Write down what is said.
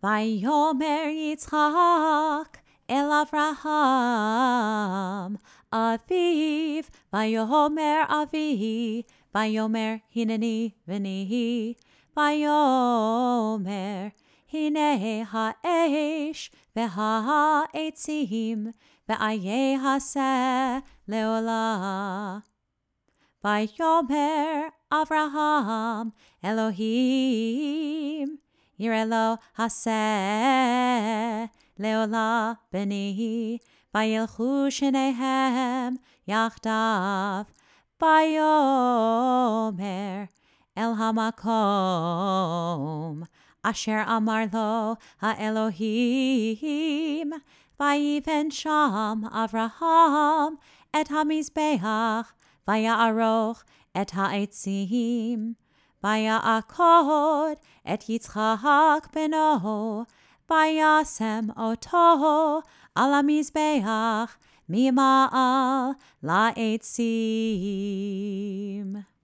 Vayomer Yitzchak el Avraham Aviv, Vayomer Avi, Vayomer Hineni Veni, Vayomer Hine ha'esh ve'ha'etzim ve'ayeh haseh leolah. Vayomer Avraham Elohim Yireh lo haseh leolah beni vayilchu shnehem yachdav vayomer el hamakom asher amar lo ha'Elohim vayiven sham Avraham et hamizbeach vaya'aroch et ha'etzim vaya'akod et Yitzchak beno vayasem oto al hamizbeach mima'al la'etzim.